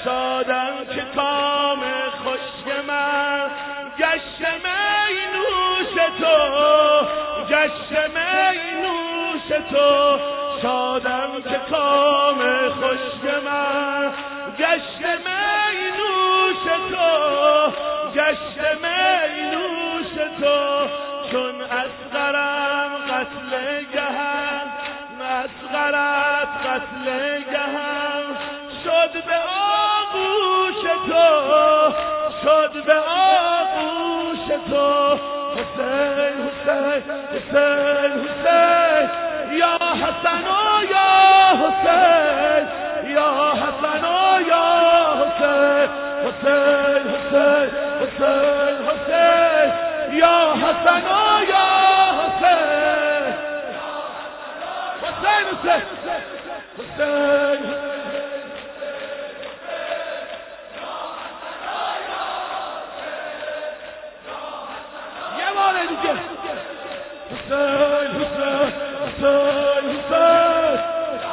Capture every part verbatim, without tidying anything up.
شادم که کام خشک من گشت می نوش تو، گشت می نوش تو. شادم که کام خشک من گشت می نوش تو، گشت می نوش تو. چون اصغرم قتل گهم، اصغرت قتل گهم شد به آغوش تو، شد به آغوش تو. حسین حسین حسین حسین یا حسن و یا حسین، یا حسن و یا حسین. حسین حسین حسین حسین یا حسن و یا حسین. حسین حسین حسین یه بار دیگه حسین حسین حسین حسین.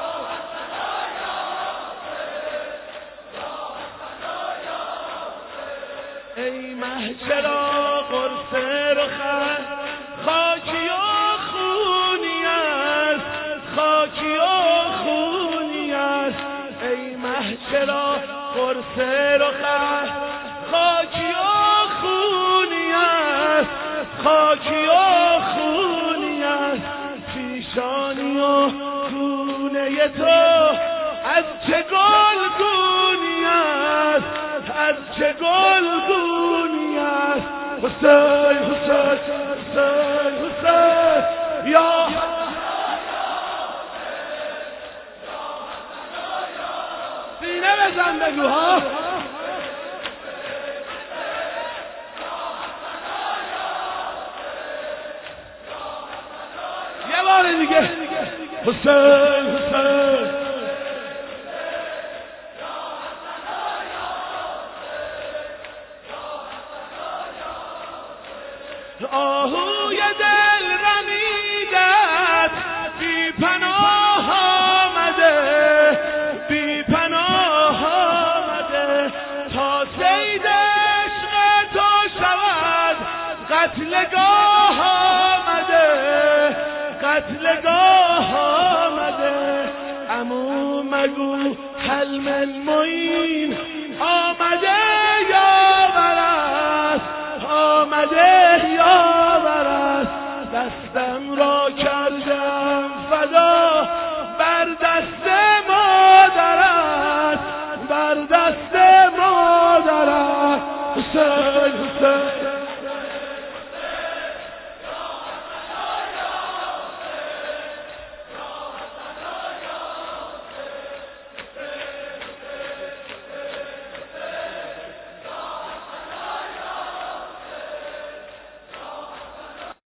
ای مه چرا قرص رخت خاکی و خونی است، خاکی و خونی است. ای مه چرا قرص رخت خاکی و خونی است، خاکی و خونی است. پیشانی و گونه تو از چه گلگونی است، از چه گلگونی است. حسین حسین حسین حسین یا سینه بزن بگو ها. یه بار دیگه حسین حسین. آهوی دل رمیدت بی پناه آمده، بی پناه آمده. تا صید عشق تو شود قتلگاه آمده، قتلگاه آمده. عمو مگو حلم المعین آمده یا برست، آمده یا برست. دستم را کردم فدا بر دست مادرت، بر دست مادرت. حسین حسین